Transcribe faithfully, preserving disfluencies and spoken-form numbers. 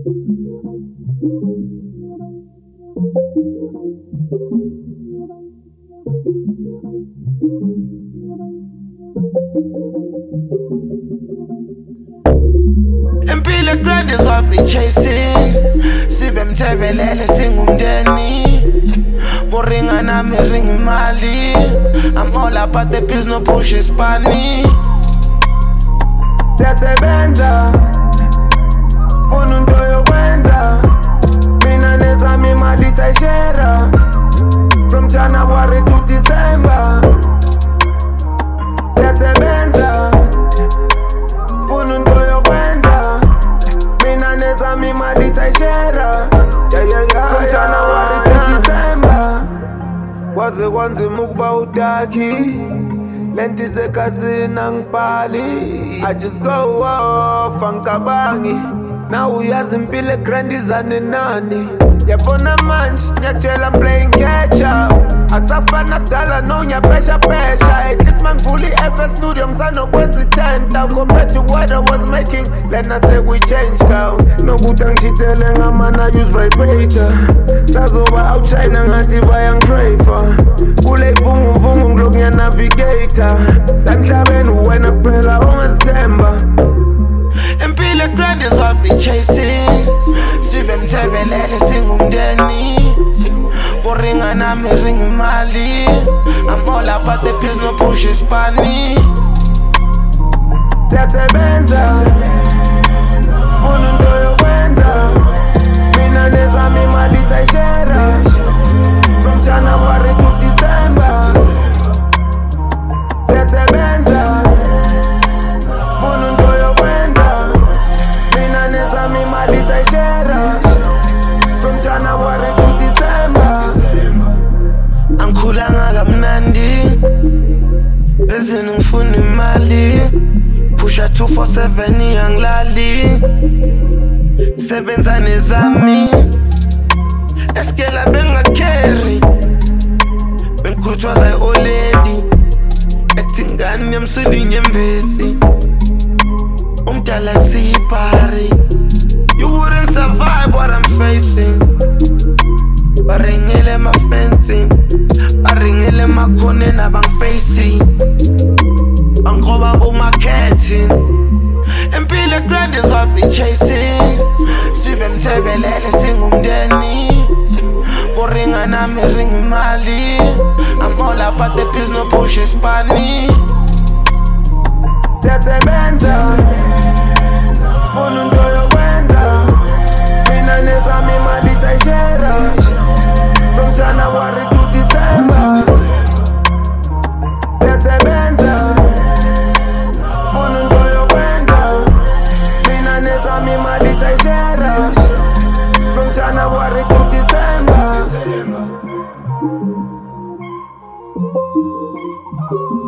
Impilo grand is what we chasing. Sibe mthebelele singumndeni. Moringa nami ring imali. I'm all about the business, no push ispani. Siyasebenza, sifuna into yokwenza. Mina nezami imali sayishare. From January to December. Siyasebenza, sifuna into yokwenza. Mina nezami imali sayishare. Yeah, yeah, yeah, from January to December. Kwaze kwanzima ukuba udakhi. Lenti zekazini angibhali. I just go off angicabangi. Now uyazi impilo egrandizane nani. Yabona manje ngiyakutshela I'm playing catch up. Asafana kudala no ngiyapesha pesha. At least mangivula i-F S studio ngisanokwenza i-ten compared to what I was making. Lena sekwi-change girl. Nokuthi angijitele ngamana use vibrator. Sazoba outshine ngathi bayangitrafer. Kule ivunguvungu ngilokhu ngiyanavigata. La emhlabeni uwena kuphela ongazithemba. Impilo grand is what we chasing. Sibe mthebelele singumndeni. Moringa nami ring imali. I'm all about the business, no push ispani. Siyasebenza, sifuna into yokwenza. Mina nezami imali sayishare. From January to December. Siyasebenza, sifuna into yokwenza. Mina nezami imali sayishare. From January to December. Angikhulanga kamnandi. Ezini ngifuna imali. Pusha two four seven angilali. Sebenza nezami. Eskela bengacarry. Bengikhuthaza i-oledi. Ethingani yamsuli nyembezi. Umdala kusiyipari. You wouldn't survive what I'm facing. Baringele ma fencing. Baringele ma khone na bang facing. Bangkhoba kumarketing. Impilo grand is what we chasing. Sibe mthebelele singumndeni. Moringa nami ring imali. I'm all about the business, no push ispani. Siyasebenza, sifuna into yokwenza. Mina nezami imali sayishare. From January to December. Siyasebenza, sifuna into yokwenza. Mina nezami imali sayishare. From January to December.